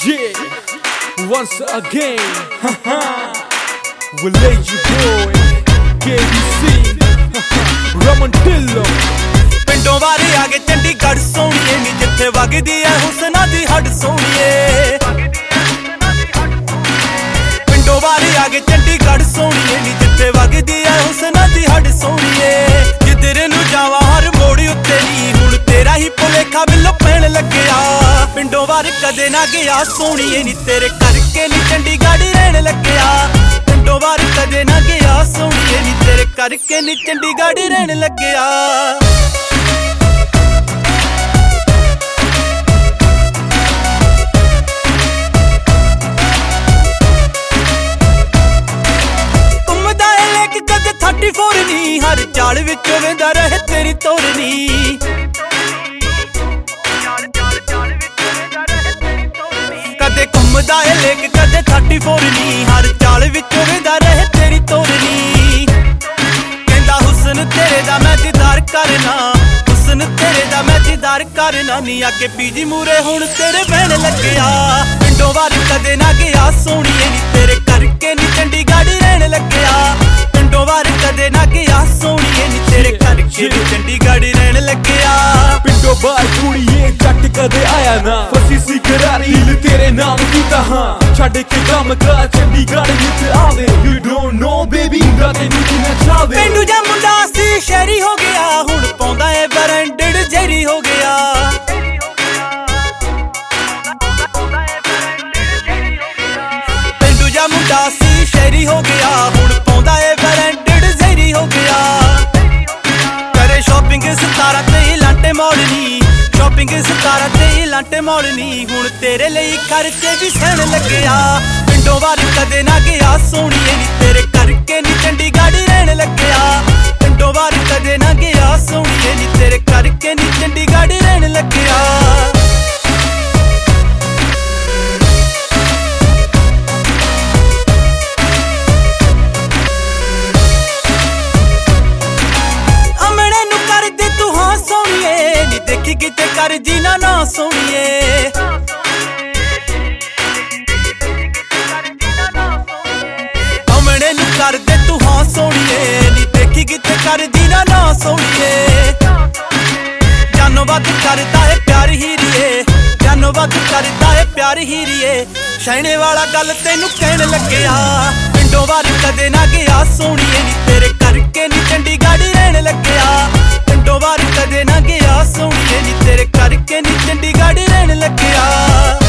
Yeah, once again, we'll let you boy, KBC, Raman Dillo. ਪਿੰਡੋਂ ਵਾਰੇ ਆ ਗਏ ਚੰਡੀਗੜ੍ਹ ਸੋਹਣੀਏ ਨੀ ਜਿੱਥੇ ਵਗਦੀ ਐ ਹੁਸਨਾ ਦੀ ਹੱਡ ਸੋਹਣੀਏ। ਪਿੰਡੋਂ ਵਾਰੇ ਆ ਗਏ ਚੰਡੀਗੜ੍ਹ ਸੋਹਣੀਏ ਨੀ ਜਿੱਥੇ ਵਗਦੀ ਐ ਹੁਸਨਾ ਦੀ ਹੱਡ ਸੋਹਣੀਏ। ਜਿੱਧਰ ਨੂੰ ਜਾਵਾਂ ਹਰ ਮੋੜ ਉੱਤੇ ਨੀ ਹੁਣ ਤੇਰਾ ਹੀ ਭੁਲੇਖਾ ਬਿੱਲੋ ਪੈਣ ਲੱਗਿਆ। ਪਿੰਡੋਂ ਵਾਰ ਕਦੇ ਨਾ ਗਿਆ ਸੋਹਣੀਏ ਨੀ ਤੇਰੇ ਕਰਕੇ ਨੀ ਚੰਡੀਗੜ੍ਹ ਰਹਿਣ ਲੱਗਿਆ। ਪਿੰਡੋਂ ਵਾਰ ਕਦੇ ਨਾ ਗਿਆ ਸੋਹਣੀਏ ਨੀ ਤੇਰੇ ਕਰਕੇ ਨੀ ਚੰਡੀਗੜ੍ਹ ਰਹਿਣ ਲੱਗਿਆ। ਨੀ ਹਰ ਚਾਲ ਵਿੱਚੋਂ ਵੇਂਦਾ ਰਹੇ ਤੇਰੀ ਤੋਰਨੀ। ਕਦੇ ਘੁੰਮਦਾ ਏ ਲੇਕ ਕਦੇ 34 ਨੀ ਹਰ ਚਾਲ ਵਿੱਚੋਂ ਵੇਂਦਾ ਰਹੇ ਤੇਰੀ ਤੋਰਨੀ। ਕਹਿੰਦਾ ਹੁਸਨ ਤੇਰੇ ਦਾ ਮੈਂ ਦੀਦਾਰ ਕਰਨਾ, ਹੁਸਨ ਤੇਰੇ ਦਾ ਮੈਂ ਦੀਦਾਰ ਕਰਨਾ ਨੀ ਅੱਗੇ ਪੀਜੀ ਮੂਰੇ ਹੁਣ ਤੇਰੇ ਬਹਿਣ ਲੱਗਿਆ। ਪਿੰਡੋਂ ਵਾਰ ਕਦੇ ਨਾ ਗਿਆ ਸੋਹਣੀਏ ਨੀ ਤੇਰੇ ਕਰਕੇ ਨੀ ਚੰਡੀਗੜ੍ਹ ਰਹਿਣ ਲੱਗਿਆ। ਪਿੰਡੋਂ ਵਾਰ ਕਦੇ ਨਾ ਗਿਆ ਸੋਹਣੀਏ ਨੀ ਤੇਰੇ ਕਰਕੇ ਨੀ ਚੰਡੀਗੜ੍ਹ ਰਹਿਣ ਲੱਗਿਆ। ਪਿੰਡੋਂ ਬਾਹਰ ਕੁੜੀਏ ਜੱਟ ਕਦੇ ਆਇਆ ਨਾ, ਫਸੀ ਸੀ ਕਰਾਰੀ ਦਿਲ ਤੇਰੇ ਨਾਮ ਕੀਤਾ ਹਾਂ। ਛੱਡ ਕੇ ਕੰਮ ਕਰ ਚੰਡੀਗੜ੍ਹ ਵਿੱਚ ਆਵੇ, you don't know baby ਮੁੰਡਾ ਤੈਨੂੰ ਕਿੰਨਾ ਚਾਵੇ। ਪਿੰਡੂ ਜਾ ਮੁੰਡਾ ਸੀ ਸ਼ਹਿਰੀ ਹੋ ਗਿਆ ਹੁਣ ਪਾਉਂਦਾ ਏ ਬਰੈਂਡਡ ਜੈਰੀ ਹੋ ਗਿਆ। ਪਿੰਡੂ ਜਾ ਮੁੰਡਾ ਸੀ ਸ਼ਹਿਰੀ ਹੋ ਗਿਆ ਹੁਣ ਪਾਉਂਦਾ ਏ ਬਰੈਂਡਡ ਜੈਰੀ ਹੋ ਗਿਆ। ਕਰੇ ਸ਼ਾਪਿੰਗ 17 ਤੇ ਲਾਂਟੇ ਮੋੜਨੀ, ਸ਼ਾਪਿੰਗ 17 ਤੇ ਲਾਂਟੇ ਮੋੜਨੀ ਹੁਣ ਤੇਰੇ ਲਈ ਖਰਚੇ ਵੀ ਸਹਿਣ ਲੱਗਿਆ। ਪਿੰਡੋਂ ਵਾਰ ਕਦੇ ਨਾ ਗਿਆ ਸੋਹਣੀਏ ਨੀ ਤੇਰੇ ਕਰਕੇ ਨੀ ਚੰਡੀਗੜ੍ਹ ਰਹਿਣ ਲੱਗਿਆ। ਪਿੰਡੋਂ ਵਾਰ ਕਦੇ ਨਾ ਗਿਆ ਸੋਹਣੀਏ ਨੀ ਤੇਰੇ ਕਰਕੇ ਨੀ ਚੰਡੀਗੜ੍ਹ ਰਹਿਣ ਲੱਗਿਆ। ਦੇਖੀ ਕਿਤੇ ਕਰ ਜੀਣਾ ਨਾ ਸੋਹਣੀਏ। ਹਮਣੇ ਨੂੰ ਕਰਦੇ ਤੂੰ ਹਾਂ ਸੋਹਣੀਏ ਨੀ ਦੇਖੀ ਕਿਤੇ ਕਰ ਜੀਣਾ ਨਾ ਸੋਹਣੀਏ। ਜਾਨੋਂ ਵੱਧ ਕਰਦਾ ਏ ਪਿਆਰ ਹੀਰੀਏ, ਜਾਨੋਂ ਵੱਧ ਕਰਦਾ ਏ ਪਿਆਰ ਹੀਰੀਏ। ਸ਼ੈਣੇ ਵਾਲਾ ਗੱਲ ਤੈਨੂੰ ਕਹਿਣ ਲੱਗਿਆ। ਪਿੰਡੋਂ ਵਾਰ ਕਦੇ ਨਾ ਗਿਆ ਸੋਹਣੀਏ ਨੀ ਤੇਰੇ ਕਰਕੇ ਨੀ ਚੰਡੀਗੜ੍ਹ ਰਹਿਣ ਲੱਗਿਆ। ਪਿੰਡੋਂ ਵਾਰ ਕਦੇ ਨਾ ਗਿਆ ਸੋਹਣੀਏ ਨੀ ਤੇਰੇ ਕਰਕੇ ਨੀ ਚੰਡੀਗੜ੍ਹ ਰਹਿਣ ਲੱਗਿਆ।